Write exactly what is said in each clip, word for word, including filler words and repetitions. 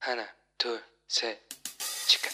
하나, 둘, 셋, 치카.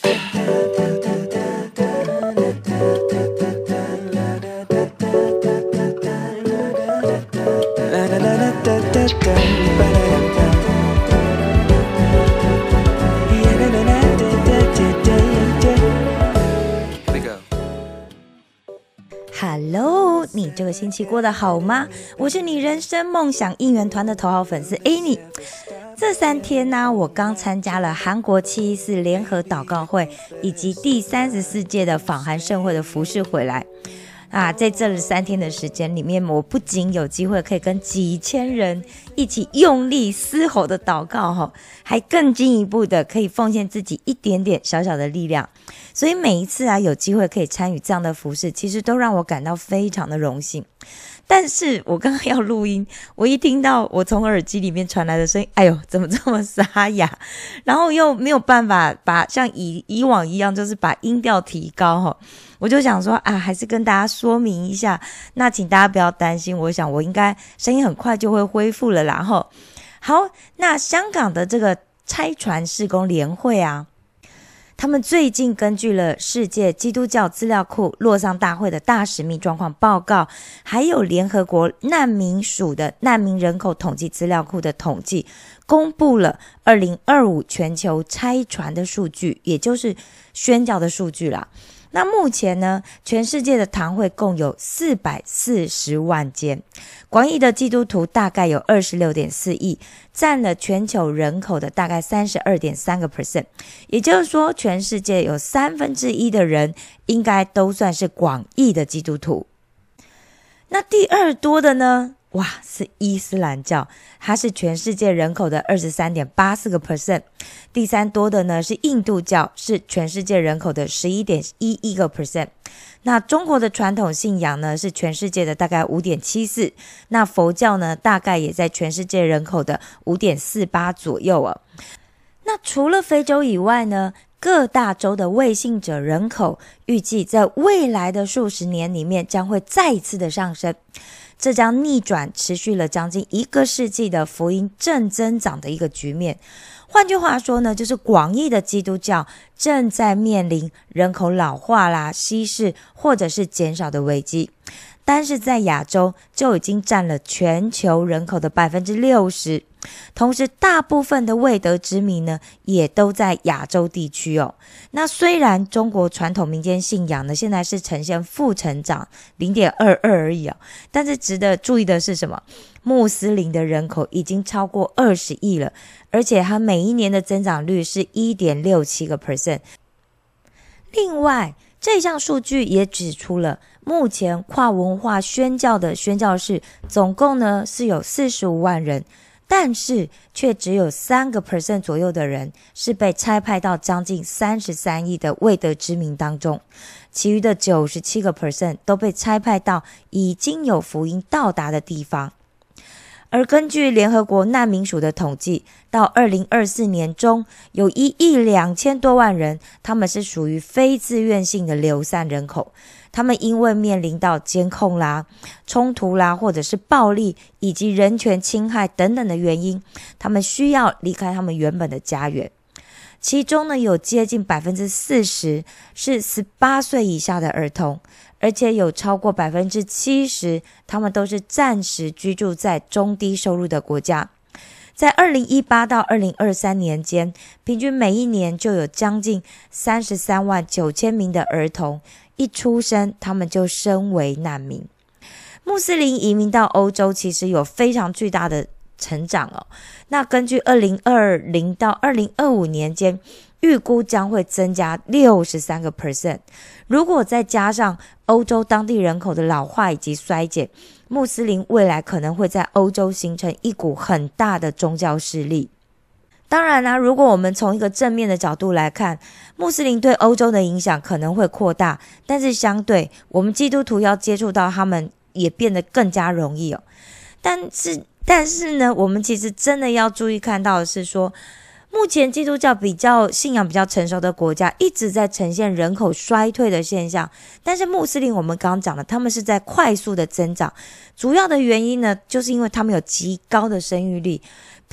Hello， 你这个星期过得好吗？我是你人生梦想应援团的头号粉丝 Annie。这三天呢、啊，我刚参加了韩国七一四联合祷告会以及第三十四届的访韩盛会的服事回来。啊，在这三天的时间里面，我不仅有机会可以跟几千人一起用力嘶吼的祷告，还更进一步的可以奉献自己一点点小小的力量。所以每一次啊，有机会可以参与这样的服事，其实都让我感到非常的荣幸。但是我刚刚要录音，我一听到我从耳机里面传来的声音，哎呦，怎么这么沙哑？然后又没有办法把像以以往一样，就是把音调提高哈。我就想说啊，还是跟大家说明一下，那请大家不要担心，我想我应该声音很快就会恢复了啦吼。好，那香港的这个拆船事工联会啊，他们最近根据了世界基督教资料库洛桑大会的大使命状况报告，还有联合国难民署的难民人口统计资料库的统计，公布了二零二五全球拆船的数据，也就是宣教的数据啦。那目前呢，全世界的堂会共有四百四十万间，广义的基督徒大概有 二十六点四亿，占了全球人口的大概 百分之三十二点三， 也就是说全世界有三分之一的人应该都算是广义的基督徒。那第二多的呢，哇，是伊斯兰教，它是全世界人口的 二十三点八四。第三多的呢是印度教，是全世界人口的 十一点一一。那中国的传统信仰呢是全世界的大概 五点七四， 那佛教呢大概也在全世界人口的 五点四八 左右哦。那除了非洲以外呢，各大洲的未信者人口预计在未来的数十年里面将会再一次的上升，这将逆转持续了将近一个世纪的福音正增长的一个局面。换句话说呢，就是广义的基督教正在面临人口老化啦、稀释或者是减少的危机。但是在亚洲就已经占了全球人口的 百分之六十， 同时大部分的未得之民呢也都在亚洲地区哦。那虽然中国传统民间信仰呢现在是呈现负成长 零点二二 而已哦，但是值得注意的是什么？穆斯林的人口已经超过二十亿了，而且它每一年的增长率是 一点六七 个 percent。 另外这项数据也指出了目前跨文化宣教的宣教士总共呢是有四十五万人，但是却只有 三个 percent 左右的人是被差派到将近三十三亿的未得之民当中，其余的 九十七个 percent 都被差派到已经有福音到达的地方。而根据联合国难民署的统计，到二零二四年中有一亿两千多万人，他们是属于非自愿性的流散人口，他们因为面临到监控啦、冲突啦，或者是暴力以及人权侵害等等的原因，他们需要离开他们原本的家园。其中呢，有接近 百分之四十 是十八岁以下的儿童，而且有超过 百分之七十 他们都是暂时居住在中低收入的国家。在二零一八到二零二三年间，平均每一年就有将近三十三万九千名的儿童一出生他们就身为难民。穆斯林移民到欧洲其实有非常巨大的成长哦。那根据二零二零到二零二五年间预估将会增加 百分之六十三。 如果再加上欧洲当地人口的老化以及衰减，穆斯林未来可能会在欧洲形成一股很大的宗教势力。当然啦、啊，如果我们从一个正面的角度来看，穆斯林对欧洲的影响可能会扩大，但是相对我们基督徒要接触到他们也变得更加容易哦。但是但是呢，我们其实真的要注意看到的是说，目前基督教比较信仰比较成熟的国家一直在呈现人口衰退的现象，但是穆斯林我们刚刚讲的，他们是在快速的增长，主要的原因呢，就是因为他们有极高的生育率，平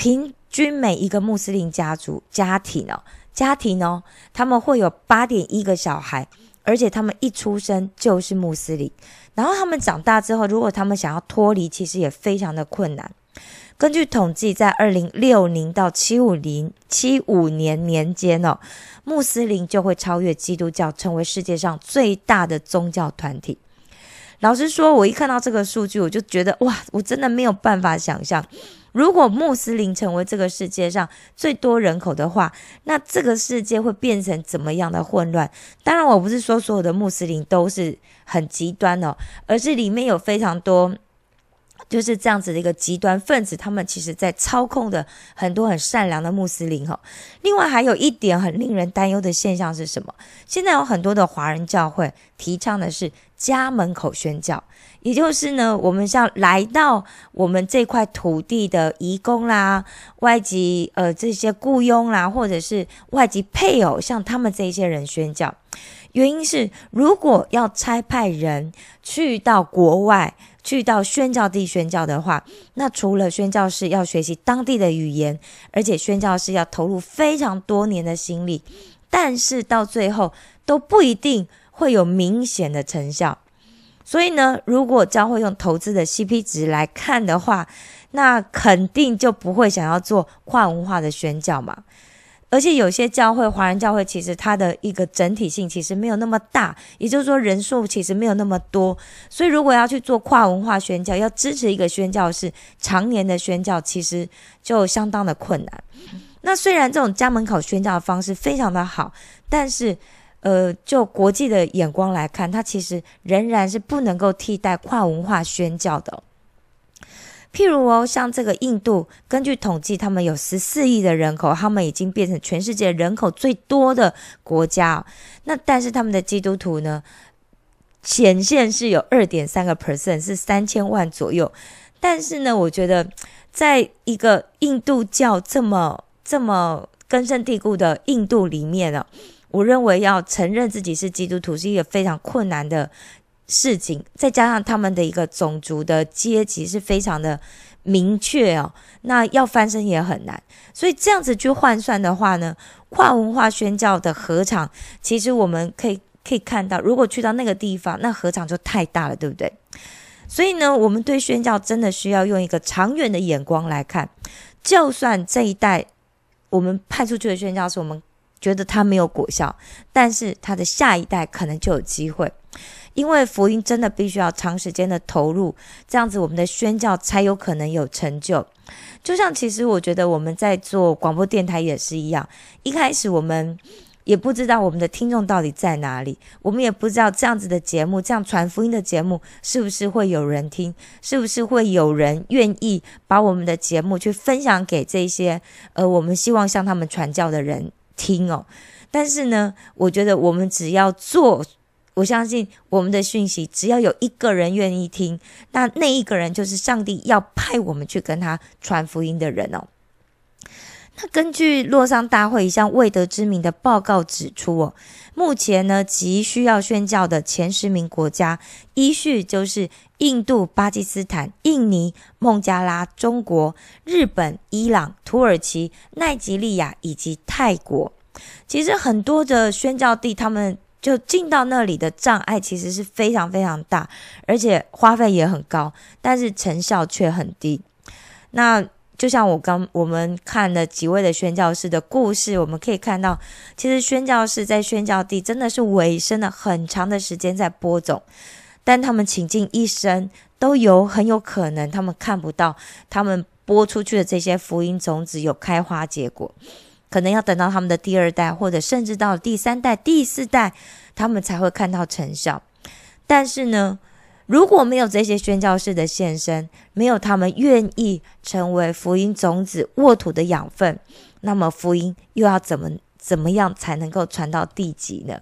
均每一个穆斯林家族家庭哦，家庭哦，他们会有 八点一 个小孩，而且他们一出生就是穆斯林，然后他们长大之后，如果他们想要脱离，其实也非常的困难。根据统计，在二零六零到七五年年间哦，穆斯林就会超越基督教，成为世界上最大的宗教团体。老实说，我一看到这个数据，我就觉得哇，我真的没有办法想象，如果穆斯林成为这个世界上最多人口的话，那这个世界会变成怎么样的混乱？当然，我不是说所有的穆斯林都是很极端哦，而是里面有非常多就是这样子的一个极端分子，他们其实在操控的很多很善良的穆斯林、哦、另外还有一点很令人担忧的现象是什么？现在有很多的华人教会提倡的是家门口宣教，也就是呢，我们像来到我们这块土地的移工啦、外籍呃这些雇佣啦，或者是外籍配偶，像他们这一些人宣教。原因是，如果要差派人去到国外，去到宣教地宣教的话，那除了宣教士要学习当地的语言，而且宣教士要投入非常多年的心力，但是到最后都不一定会有明显的成效。所以呢，如果教会用投资的 C P 值来看的话，那肯定就不会想要做跨文化的宣教嘛。而且有些教会，华人教会其实它的一个整体性其实没有那么大，也就是说人数其实没有那么多，所以如果要去做跨文化宣教，要支持一个宣教士常年的宣教，其实就相当的困难。那虽然这种家门口宣教的方式非常的好，但是呃，就国际的眼光来看，它其实仍然是不能够替代跨文化宣教的、哦。譬如哦，像这个印度，根据统计，他们有十四亿的人口，他们已经变成全世界人口最多的国家、哦。那但是他们的基督徒呢，显现是有 二点三个百分点， 是三千万左右。但是呢，我觉得在一个印度教这么这么根深蒂固的印度里面呢、哦，我认为要承认自己是基督徒是一个非常困难的事情，再加上他们的一个种族的阶级是非常的明确哦，那要翻身也很难。所以这样子去换算的话呢，跨文化宣教的合场，其实我们可以可以看到，如果去到那个地方，那合场就太大了，对不对？所以呢，我们对宣教真的需要用一个长远的眼光来看，就算这一代我们派出去的宣教士，我们觉得他没有果效，但是他的下一代可能就有机会。因为福音真的必须要长时间的投入，这样子我们的宣教才有可能有成就。就像其实我觉得我们在做广播电台也是一样，一开始我们也不知道我们的听众到底在哪里，我们也不知道这样子的节目，这样传福音的节目是不是会有人听，是不是会有人愿意把我们的节目去分享给这些呃我们希望向他们传教的人听哦。但是呢，我觉得我们只要做，我相信我们的讯息只要有一个人愿意听，那那一个人就是上帝要派我们去跟他传福音的人哦。那根据洛桑大会一项未得之名的报告指出哦，目前呢急需要宣教的前十名国家，依序就是印度、巴基斯坦、印尼、孟加拉、中国、日本、伊朗、土耳其、奈及利亚以及泰国。其实很多的宣教地，他们就进到那里的障碍其实是非常非常大，而且花费也很高，但是成效却很低。那就像我刚我们看了几位的宣教士的故事，我们可以看到，其实宣教士在宣教地真的是委身了很长的时间在播种，但他们倾尽一生，都有很有可能他们看不到他们播出去的这些福音种子有开花结果，可能要等到他们的第二代，或者甚至到第三代、第四代，他们才会看到成效。但是呢，如果没有这些宣教士的现身，没有他们愿意成为福音种子沃土的养分，那么福音又要怎么怎么样才能够传到地极呢？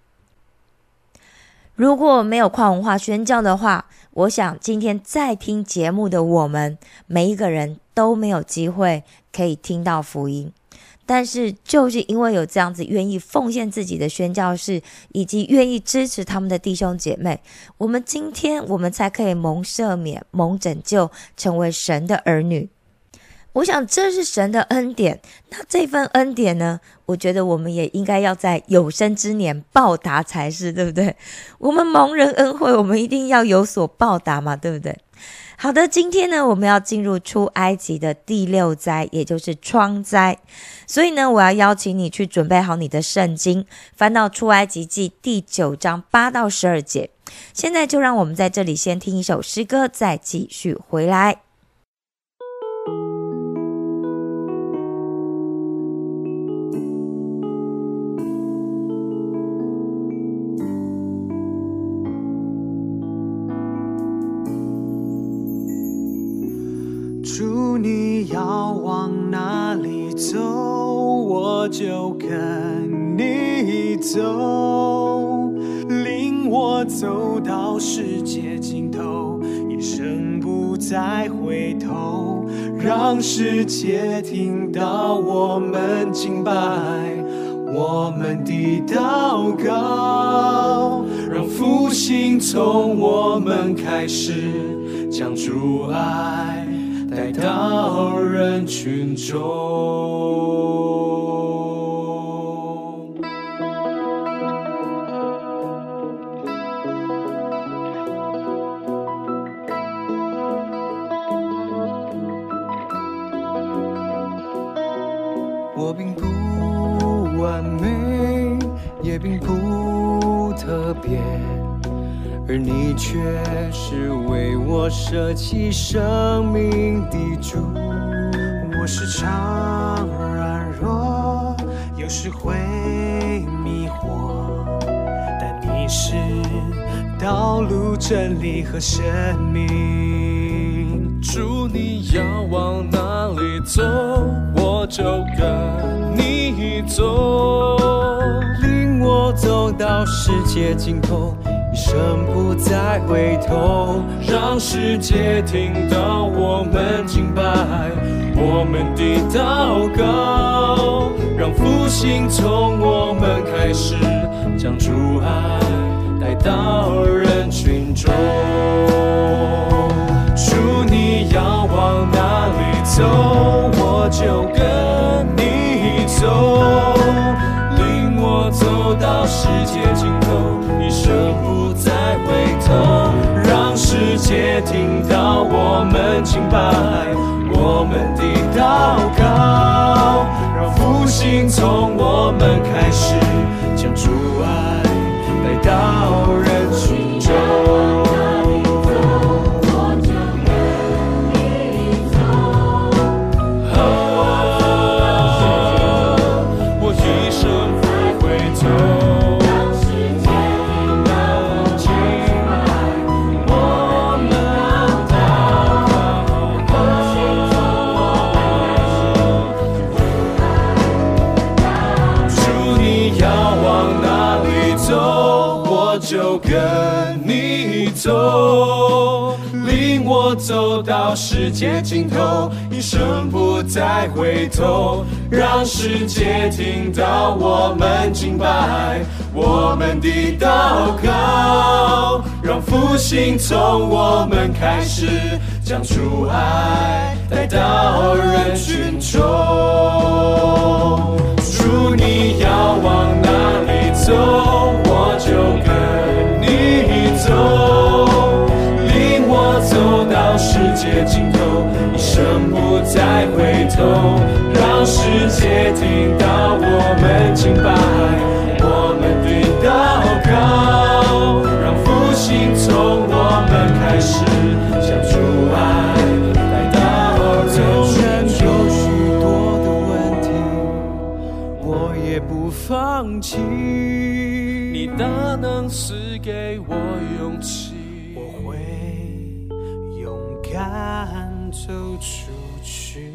如果没有跨文化宣教的话，我想今天在听节目的我们每一个人都没有机会可以听到福音。但是就是因为有这样子愿意奉献自己的宣教士，以及愿意支持他们的弟兄姐妹，我们今天我们才可以蒙赦免、蒙拯救，成为神的儿女。 我想这是神的恩典，那这份恩典呢，我觉得我们也应该要在有生之年报答才是，对不对？我们蒙人恩惠，我们一定要有所报答嘛，对不对？好的，今天呢，我们要进入出埃及的第六灾，也就是创灾。所以呢，我要邀请你去准备好你的圣经，翻到出埃及记第九章八到十二节。现在就让我们在这里先听一首诗歌，再继续回来。 主，你要往哪里走，我就跟你走，领我走到世界尽头，一生不再回头，让世界听到我们敬拜，我们的祷告，让复兴从我们开始，将主爱带到人群中。我并不完美，也并不特别，而你却是为我舍弃生命的主。我时常软弱，有时会迷惑，但你是道路、真理和生命。主，你要往哪里走，我就跟你走，领我走到世界尽头，一生不再回头，让世界听到我们敬拜，我们的祷告，让复兴从我们开始，将主爱带到人群中。主，你要往哪里走，我就跟你走，领我走到世界尽头，一生不再回头，让世界听到我们敬拜，我们的祷告，让复兴从我们开始，将主爱带到人群中。就跟你走，领我走到世界尽头，一生不再回头，让世界听到我们敬拜，我们的祷告，让复兴从我们开始，将主爱带到人群中。主，你要往哪里走，我就跟你走，领我走到世界尽头，一生不再回头，让世界听到我们敬拜，我们的祷告，让复兴从我们开始，将主爱带到人群中。有许多的问题，我也不放弃，你大能赐给我勇气，我会勇敢走出去。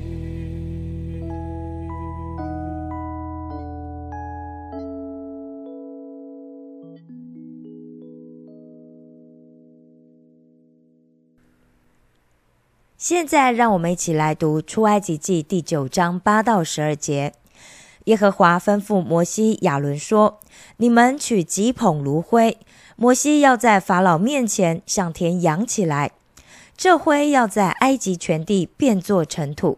现在让我们一起来读出埃及记第九章八到十二节。耶和华吩咐摩西亚伦说，你们取几捧炉灰，摩西要在法老面前向天扬起来，这灰要在埃及全地变作尘土，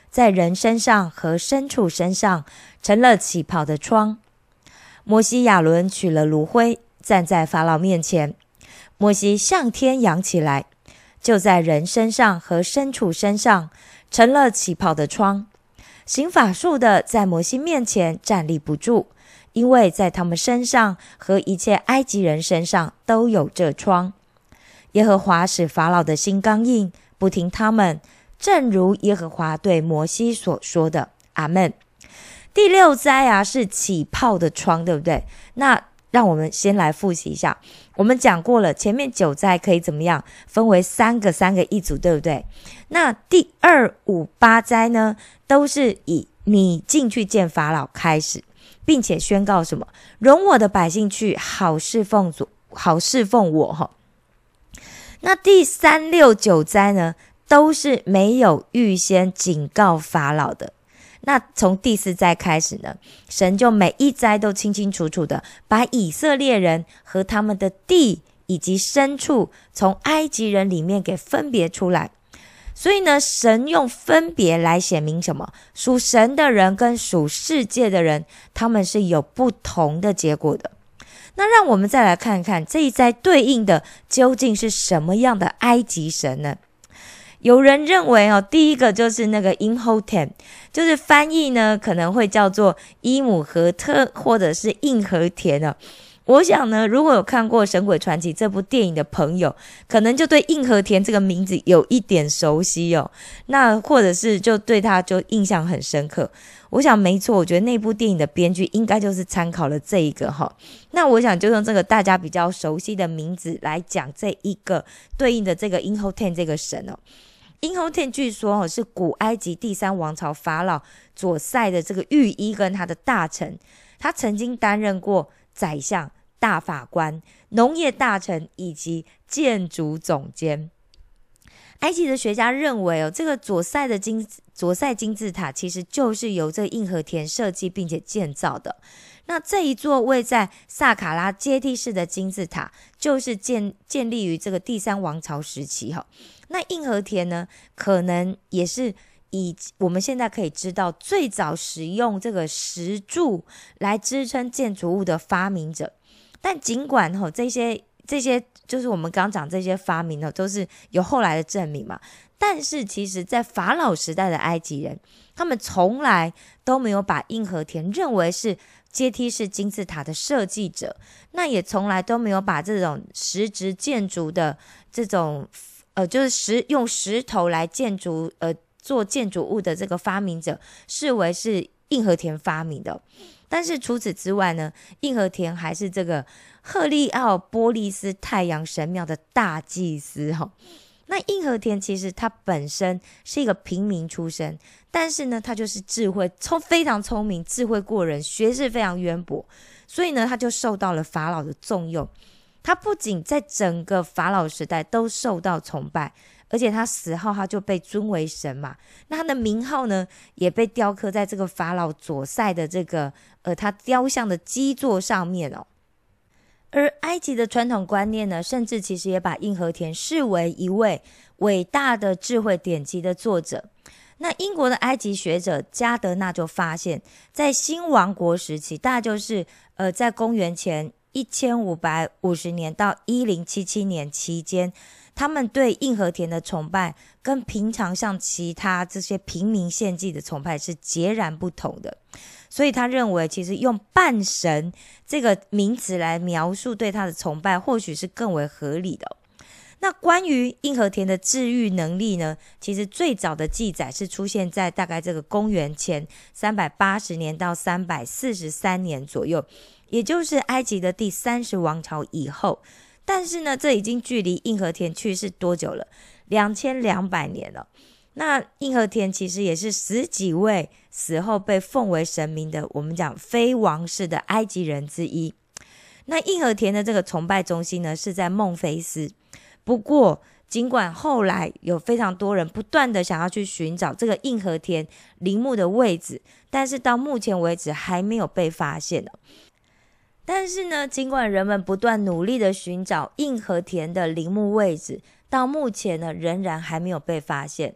在人身上和牲畜身上成了起泡的疮。摩西亚伦取了炉灰，站在法老面前，摩西向天扬起来，就在人身上和牲畜身上成了起泡的疮。行法术的在摩西面前站立不住，因为在他们身上和一切埃及人身上都有这疮。耶和华使法老的心刚硬，不听他们，正如耶和华对摩西所说的。阿们。第六灾啊是起泡的疮，对不对？那让我们先来复习一下，我们讲过了，前面九灾可以怎么样分为三个三个一组，对不对？那第二五八灾呢，都是以你进去见法老开始，并且宣告什么？容我的百姓去，好侍奉主，好侍奉我哈。那第三六九灾呢，都是没有预先警告法老的。那从第四灾开始呢，神就每一灾都清清楚楚的把以色列人和他们的地以及牲畜从埃及人里面给分别出来。所以呢，神用分别来显明什么？属神的人跟属世界的人，他们是有不同的结果的。那让我们再来看看这一灾对应的究竟是什么样的埃及神呢？有人认为哦，第一个就是那个 Imhotep， 就是翻译呢可能会叫做伊姆荷特或者是印和田哦。我想呢，如果有看过《神鬼传奇》这部电影的朋友，可能就对印和田这个名字有一点熟悉哦。那或者是就对他就印象很深刻。我想没错，我觉得那部电影的编剧应该就是参考了这一个哈。那我想就用这个大家比较熟悉的名字来讲这一个对应的这个 Imhotep 这个神哦。Imhotep 据说是古埃及第三王朝法老左塞的这个御医跟他的大臣，他曾经担任过宰相、大法官、农业大臣以及建筑总监。埃及的学家认为哦，这个左塞的金左塞金字塔其实就是由这个印和田设计并且建造的。那这一座位在萨卡拉阶梯式的金字塔，就是建建立于这个第三王朝时期哈。那印和田呢，可能也是以我们现在可以知道最早使用这个石柱来支撑建筑物的发明者。但尽管哈这些这些就是我们刚刚讲这些发明呢，都是有后来的证明嘛。但是其实在法老时代的埃及人，他们从来都没有把印和田认为是阶梯式金字塔的设计者，那也从来都没有把这种石质建筑的这种呃，就是石用石头来建筑呃做建筑物的这个发明者视为是印和田发明的。但是除此之外呢，印和田还是这个赫利奥波利斯太阳神庙的大祭司哈。那印和田其实他本身是一个平民出身，但是呢，他就是智慧聪非常聪明，智慧过人，学识非常渊博，所以呢，他就受到了法老的重用。他不仅在整个法老时代都受到崇拜，而且他死后他就被尊为神嘛。那他的名号呢，也被雕刻在这个法老左塞的这个呃他雕像的基座上面哦。而埃及的传统观念呢，甚至其实也把印和田视为一位伟大的智慧典籍的作者。那英国的埃及学者加德纳就发现，在新王国时期，大概就是呃在公元前一千五百五十年到一零七七年期间，他们对印和田的崇拜跟平常像其他这些平民献祭的崇拜是截然不同的。所以他认为其实用半神这个名词来描述对他的崇拜或许是更为合理的哦。那关于印和田的治愈能力呢，其实最早的记载是出现在大概这个公元前三百八十年到三百四十三年左右，也就是埃及的第三十王朝以后。但是呢，这已经距离印和田去世多久了？两千两百年了。那印和田其实也是十几位死后被奉为神明的，我们讲非王室的埃及人之一。那印和田的这个崇拜中心呢，是在孟菲斯。不过尽管后来有非常多人不断的想要去寻找这个印和田陵墓的位置，但是到目前为止还没有被发现的。但是呢，尽管人们不断努力的寻找印和田的陵墓位置，到目前呢仍然还没有被发现。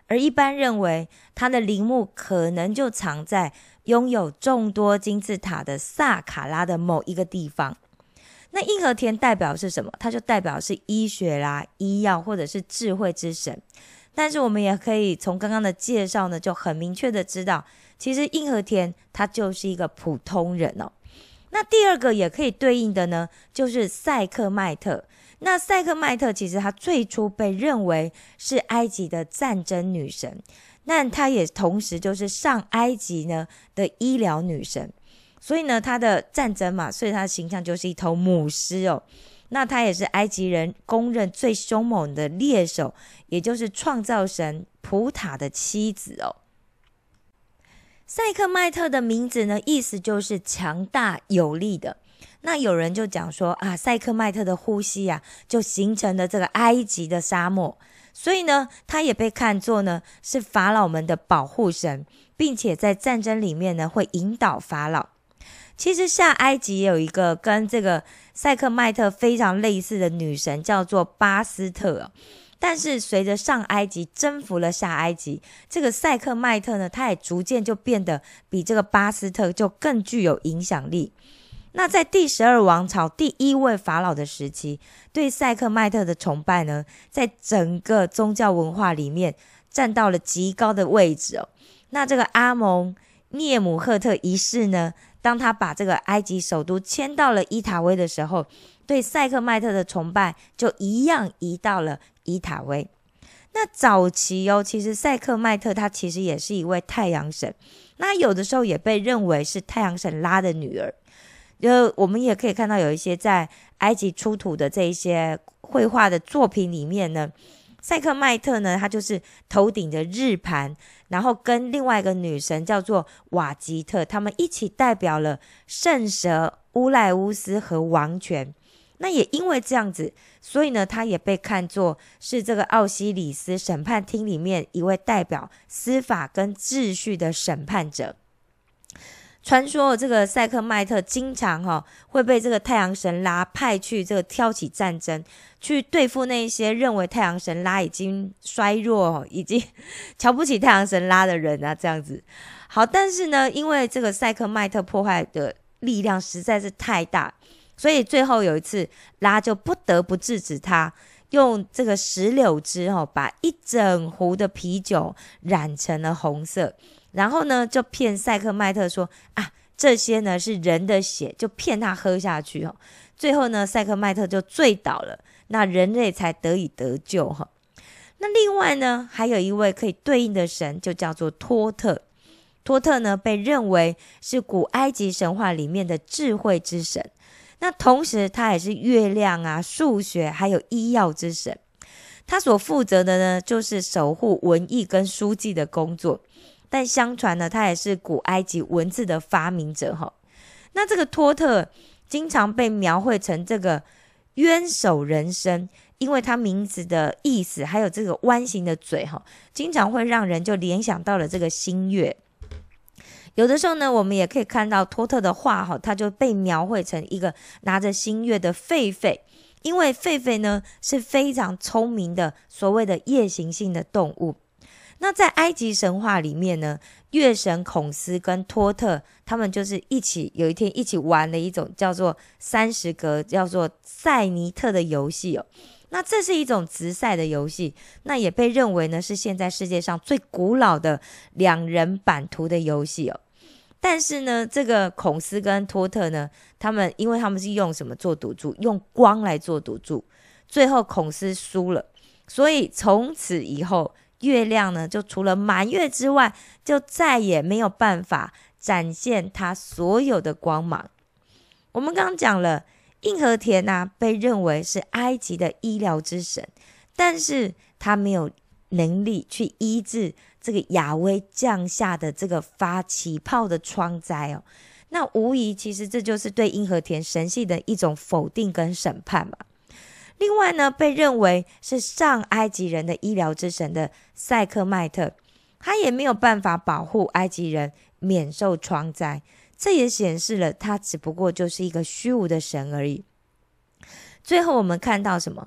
而一般认为他的陵墓可能就藏在拥有众多金字塔的萨卡拉的某一个地方。那印和田代表是什么？它就代表是医学啦、医药或者是智慧之神。但是我们也可以从刚刚的介绍呢，就很明确的知道，其实印和田他就是一个普通人哦。那第二个也可以对应的呢，就是赛克迈特。那赛克迈特其实他最初被认为是埃及的战争女神，那他也同时就是上埃及呢的医疗女神，所以呢他的战争嘛，所以他的形象就是一头母狮哦。那他也是埃及人公认最凶猛的猎手，也就是创造神普塔的妻子哦。赛克迈特的名字呢，意思就是强大有力的。那有人就讲说啊，赛克迈特的呼吸啊，就形成了这个埃及的沙漠，所以呢，他也被看作呢是法老们的保护神，并且在战争里面呢会引导法老。其实下埃及也有一个跟这个赛克迈特非常类似的女神，叫做巴斯特哦。但是随着上埃及征服了下埃及，这个赛克迈特呢，他也逐渐就变得比这个巴斯特就更具有影响力。那在第十二王朝第一位法老的时期，对赛克迈特的崇拜呢，在整个宗教文化里面占到了极高的位置哦。那这个阿蒙涅姆赫特一世呢，当他把这个埃及首都迁到了伊塔威的时候，对赛克迈特的崇拜就一样移到了伊塔威。那早期哦，其实赛克迈特他其实也是一位太阳神，那有的时候也被认为是太阳神拉的女儿。就我们也可以看到有一些在埃及出土的这一些绘画的作品里面呢，赛克迈特呢，他就是头顶着日盘，然后跟另外一个女神叫做瓦吉特，他们一起代表了圣蛇乌赖乌斯和王权。那也因为这样子，所以呢，他也被看作是这个奥西里斯审判厅里面一位代表司法跟秩序的审判者。传说这个赛克迈特经常、哦、会被这个太阳神拉派去这个挑起战争，去对付那些认为太阳神拉已经衰弱、已经瞧不起太阳神拉的人啊，这样子。好，但是呢，因为这个赛克迈特破坏的力量实在是太大，所以最后有一次拉就不得不制止他，用这个石榴汁、哦、把一整壶的啤酒染成了红色，然后呢就骗赛克迈特说啊，这些呢是人的血，就骗他喝下去、哦、最后呢赛克迈特就醉倒了，那人类才得以得救、哦、那另外呢还有一位可以对应的神，就叫做托特。托特呢被认为是古埃及神话里面的智慧之神，那同时他也是月亮啊、数学还有医药之神。他所负责的呢就是守护文艺跟书记的工作，但相传呢他也是古埃及文字的发明者哈。那这个托特经常被描绘成这个冤手人身，因为他名字的意思还有这个弯形的嘴哈，经常会让人就联想到了这个新月。有的时候呢，我们也可以看到托特的画哈，他就被描绘成一个拿着新月的狒狒，因为狒狒呢是非常聪明的所谓的夜行性的动物。那在埃及神话里面呢，月神孔斯跟托特他们就是一起有一天一起玩了一种叫做三十格叫做赛尼特的游戏哦。那这是一种直赛的游戏，那也被认为呢是现在世界上最古老的两人版图的游戏哦。但是呢，这个孔斯跟托特呢，他们因为他们是用什么做赌注？用光来做赌注，最后孔斯输了，所以从此以后，月亮呢就除了满月之外，就再也没有办法展现它所有的光芒。我们刚刚讲了，印和田啊，被认为是埃及的医疗之神，但是他没有能力去医治这个亚威降下的这个发起泡的疮灾哦，那无疑其实这就是对印和田神系的一种否定跟审判嘛。另外呢，被认为是上埃及人的医疗之神的赛克迈特，他也没有办法保护埃及人免受疮灾，这也显示了他只不过就是一个虚无的神而已。最后我们看到什么？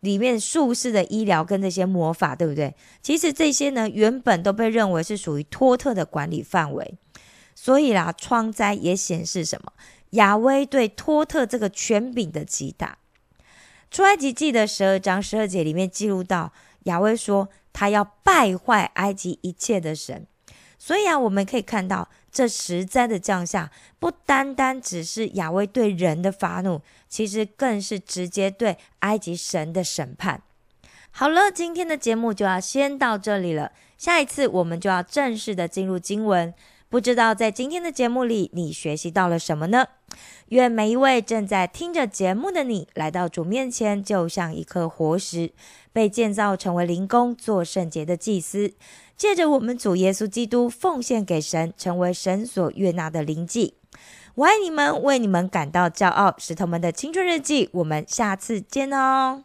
里面术士的医疗跟这些魔法，对不对？其实这些呢，原本都被认为是属于托特的管理范围。所以啦，创灾也显示什么？亚威对托特这个权柄的极大。出埃及记的十二章十二节里面记录到，亚威说他要败坏埃及一切的神。所以啊，我们可以看到这十灾的降下，不单单只是亚威对人的发怒，其实更是直接对埃及神的审判。好了，今天的节目就要先到这里了，下一次我们就要正式的进入经文。不知道在今天的节目里你学习到了什么呢？愿每一位正在听着节目的你，来到主面前就像一颗活石，被建造成为灵宫，做圣洁的祭司，借着我们主耶稣基督奉献给神，成为神所悦纳的灵祭。我爱你们，为你们感到骄傲。石头们的青春日记，我们下次见哦。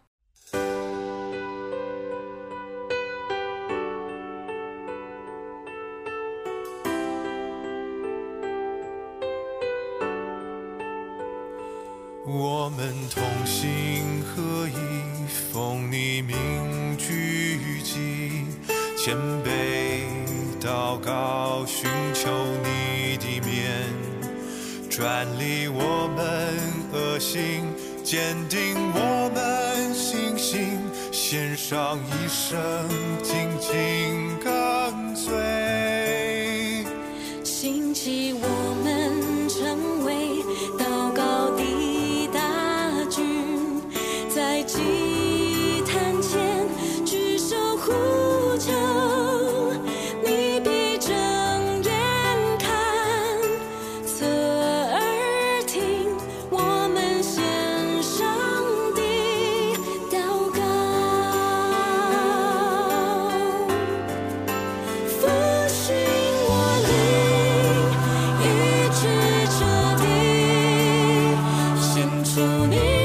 我们同心合一，奉你名聚集，谦卑祷告，寻求你的面，转离我们恶行，坚定我们信心，献上一生紧紧跟随， 兴起我们成为祷告的在祭坛前举手呼求，你闭睁眼看，侧耳听我们献上的祷告，复兴我灵，医治这地，献出你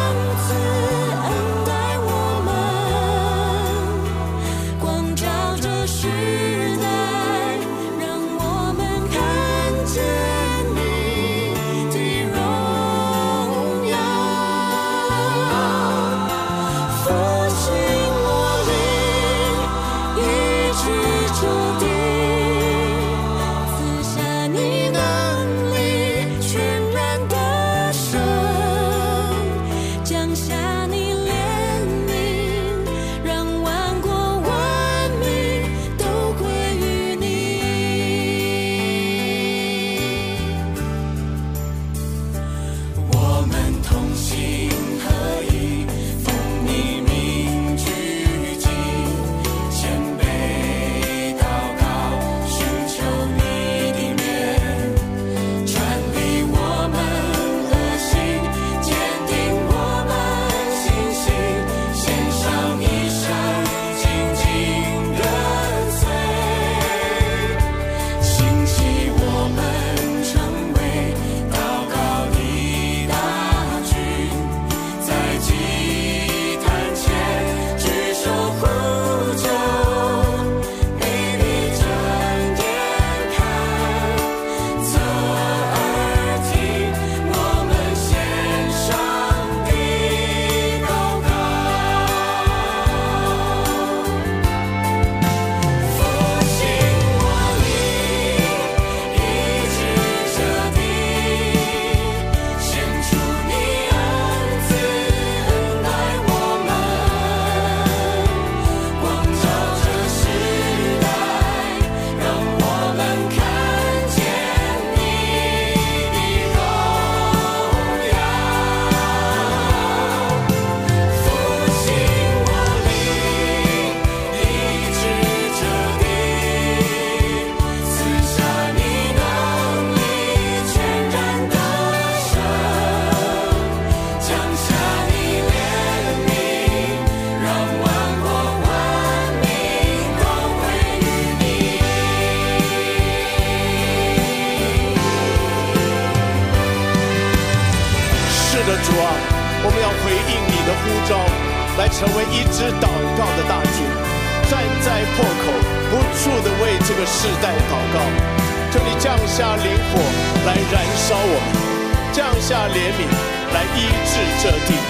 来成为一支祷告的大军，站在破口，不住地为这个世代祷告。求你降下灵火来燃烧我们，降下怜悯来医治这地。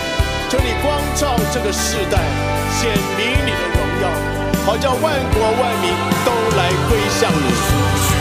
求你光照这个世代，显明你的荣耀，好叫万国万民都来归向你。